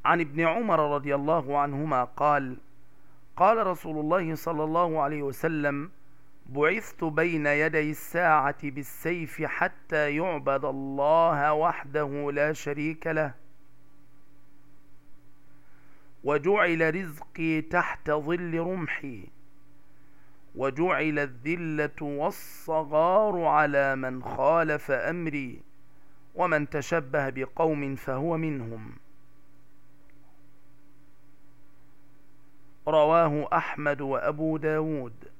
عن ابن عمر رضي الله عنهما قال: قال رسول الله صلى الله عليه وسلم: بعثت بين يدي الساعة بالسيف حتى يعبد الله وحده لا شريك له، وجعل رزقي تحت ظل رمحي، وجعل الذلة والصغار على من خالف أمري، ومن تشبه بقوم فهو منهم. رواه أحمد وأبو داود.